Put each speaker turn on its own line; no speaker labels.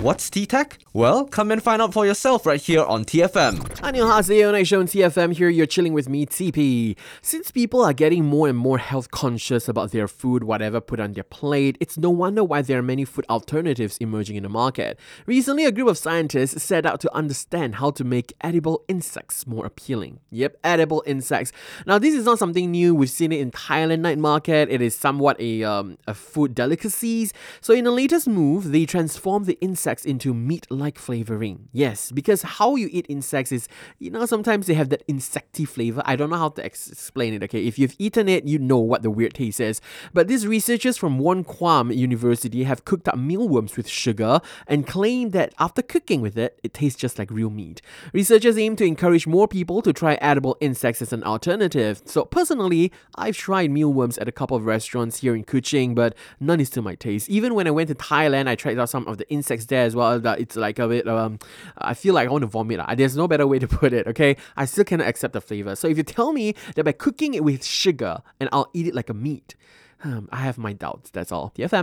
What's T-Tech? Well, come and find out for yourself right here on TFM.
안녕하세요, nice show on TFM here. You're chilling with me, TP. Since people are getting more and more health conscious about their food, whatever put on their plate, it's no wonder why there are many food alternatives emerging in the market. Recently, a group of scientists set out to understand how to make edible insects more appealing. Yep, edible insects. Now, this is not something new. We've seen it in Thailand night market. It is somewhat a food delicacies. So in the latest move, they transformed the insects into meat-like flavoring. Yes, because how you eat insects is, sometimes they have that insecty flavor. I don't know how to explain it, okay? If you've eaten it, you know what the weird taste is. But these researchers from Won Kwam University have cooked up mealworms with sugar and claim that after cooking with it, it tastes just like real meat. Researchers aim to encourage more people to try edible insects as an alternative. So personally, I've tried mealworms at a couple of restaurants here in Kuching, but none is to my taste. Even when I went to Thailand, I tried out some of the insects there as well. It's like a bit, I feel like I want to vomit. There's no better way to put it, okay? I still cannot accept the flavor. So if you tell me that by cooking it with sugar and I'll eat it like a meat, I have my doubts, that's all. TFM.